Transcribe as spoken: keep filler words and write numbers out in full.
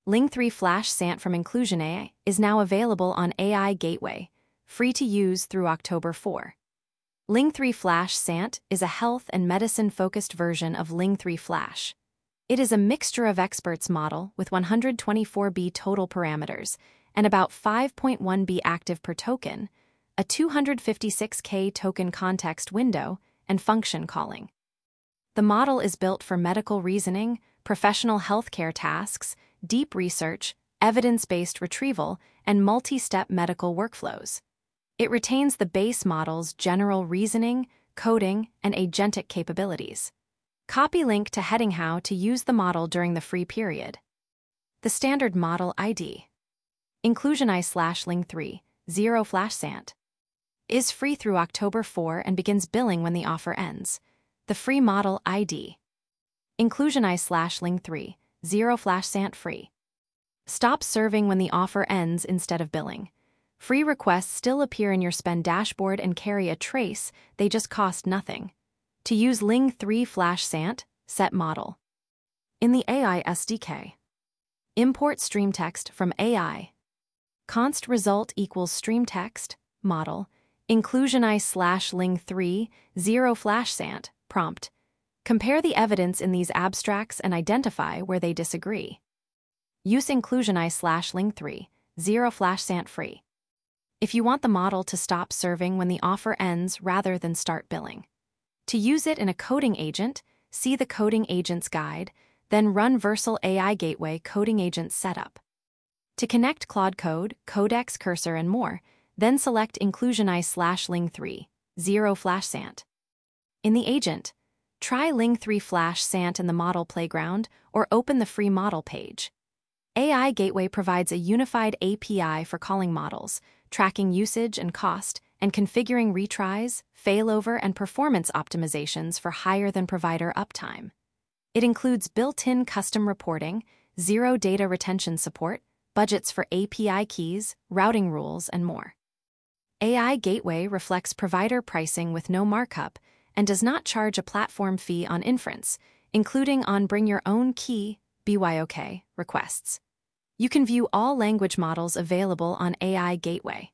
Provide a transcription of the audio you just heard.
Ling three Flash S A N T from Inclusion A I is now available on A I Gateway, free to use through October fourth. Ling three Flash S A N T is a health and medicine-focused version of Ling three Flash. It is a mixture of experts model with one hundred twenty-four B total parameters and about five point one B active per token, a two hundred fifty-six K token context window, and function calling. The model is built for medical reasoning, professional healthcare tasks, deep research, evidence-based retrieval, and multi-step medical workflows. It retains the base model's general reasoning, coding, and agentic capabilities. Copy link to heading how to use the model during the free period. The standard model I D. Inclusion A I slash Ling three, zero Flash S A N T. Is free through October fourth and begins billing when the offer ends. The free model I D. Inclusion A I slash Ling three, zero Flash S A N T free. Stop serving when the offer ends instead of billing. Free requests still appear in your spend dashboard and carry a trace, they just cost nothing. To use Ling three Flash S A N T, set model. In the A I S D K. Import stream text from A I. Const result equals stream text, model, inclusion I slash Ling three, zero Flash S A N T, prompt. Compare the evidence in these abstracts and identify where they disagree. Use inclusion I slash Ling three, zero Flash S A N T free. If you want the model to stop serving when the offer ends rather than start billing. To use it in a coding agent, see the Coding Agents Guide, then run Versal A I Gateway Coding Agent Setup. To connect Claude Code, Codex Cursor, and more, then select Inclusion I slash Ling three, zero Flash S A N T. In the agent, try Ling three Flash S A N T in the Model Playground or open the free model page. A I Gateway provides a unified A P I for calling models, tracking usage and cost, and configuring retries, failover, and performance optimizations for higher-than-provider uptime. It includes built-in custom reporting, zero data retention support, budgets for A P I keys, routing rules, and more. A I Gateway reflects provider pricing with no markup and does not charge a platform fee on inference, including on bring-your-own-key B Y O K requests. You can view all language models available on A I Gateway.